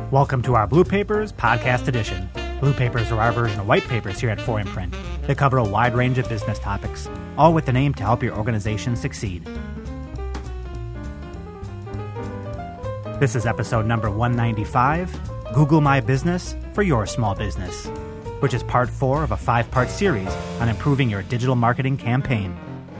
Welcome to our Blue Papers Podcast Edition. Blue Papers are our version of white papers here at 4imprint. They cover a wide range of business topics, all with the aim to help your organization succeed. This is episode number 195, Google My Business for Your Small Business, which is part 4 of a 5-part series on improving your digital marketing campaign.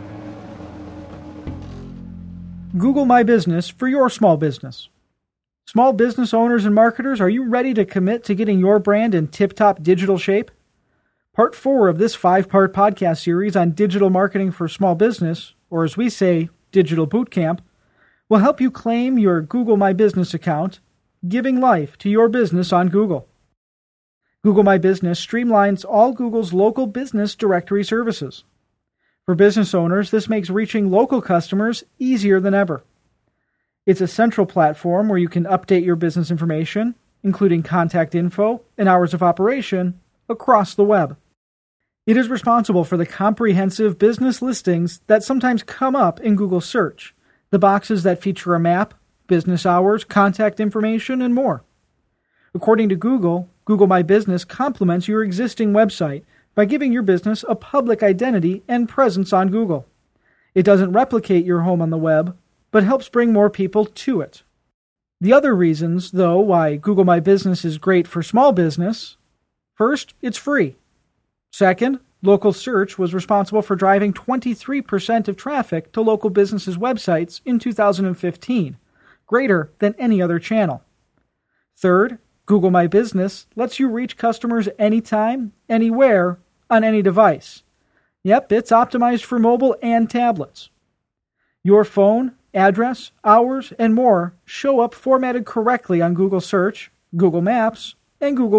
Google My Business for your small business. Small business owners and marketers, are you ready to commit to getting your brand in tip-top digital shape? Part 4 of this 5-part podcast series on digital marketing for small business, or as we say, Digital Bootcamp, will help you claim your Google My Business account, giving life to your business on Google. Google My Business streamlines all Google's local business directory services. For business owners, this makes reaching local customers easier than ever. It's a central platform where you can update your business information, including contact info and hours of operation, across the web. It is responsible for the comprehensive business listings that sometimes come up in Google search, the boxes that feature a map, business hours, contact information, and more. According to Google, Google My Business complements your existing website by giving your business a public identity and presence on Google. It doesn't replicate your home on the web, but helps bring more people to it. The other reasons, though, why Google My Business is great for small business: first, it's free. Second, local search was responsible for driving 23% of traffic to local businesses' websites in 2015, greater than any other channel. Third, Google My Business lets you reach customers anytime, anywhere, on any device. Yep, it's optimized for mobile and tablets. Your phone, address, hours, and more show up formatted correctly on Google Search, Google Maps, and Google+.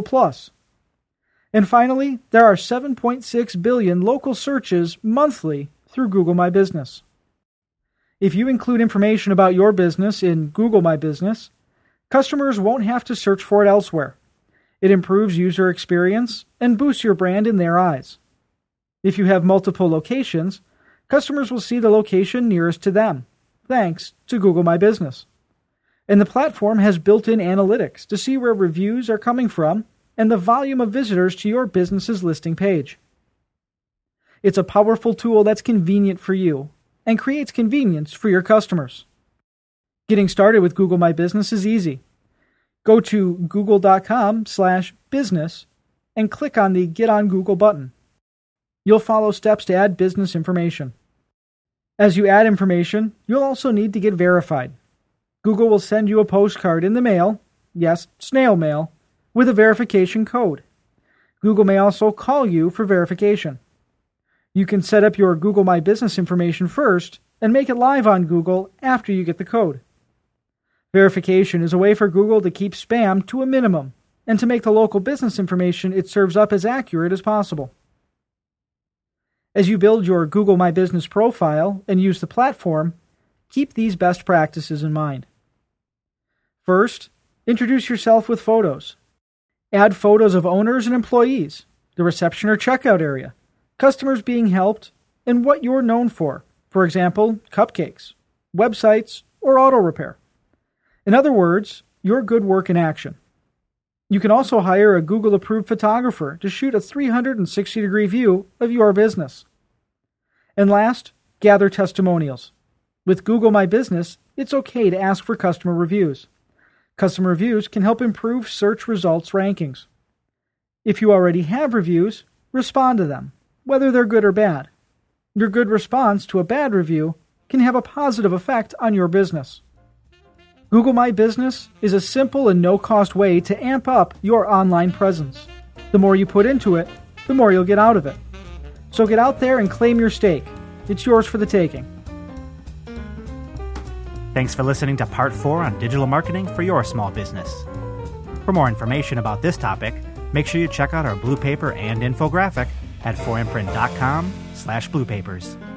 And finally, there are 7.6 billion local searches monthly through Google My Business. If you include information about your business in Google My Business, customers won't have to search for it elsewhere. It improves user experience and boosts your brand in their eyes. If you have multiple locations, customers will see the location nearest to them, thanks to Google My Business. And the platform has built-in analytics to see where reviews are coming from and the volume of visitors to your business's listing page. It's a powerful tool that's convenient for you and creates convenience for your customers. Getting started with Google My Business is easy. Go to google.com/business and click on the Get on Google button. You'll follow steps to add business information. As you add information, you'll also need to get verified. Google will send you a postcard in the mail, yes, snail mail, with a verification code. Google may also call you for verification. You can set up your Google My Business information first and make it live on Google after you get the code. Verification is a way for Google to keep spam to a minimum and to make the local business information it serves up as accurate as possible. As you build your Google My Business profile and use the platform, keep these best practices in mind. First, introduce yourself with photos. Add photos of owners and employees, the reception or checkout area, customers being helped, and what you're known for example, cupcakes, websites, or auto repair. In other words, your good work in action. You can also hire a Google-approved photographer to shoot a 360-degree view of your business. And last, gather testimonials. With Google My Business, it's okay to ask for customer reviews. Customer reviews can help improve search results rankings. If you already have reviews, respond to them, whether they're good or bad. Your good response to a bad review can have a positive effect on your business. Google My Business is a simple and no-cost way to amp up your online presence. The more you put into it, the more you'll get out of it. So get out there and claim your stake. It's yours for the taking. Thanks for listening to Part 4 on digital marketing for your small business. For more information about this topic, make sure you check out our blue paper and infographic at 4imprint.com/bluepapers.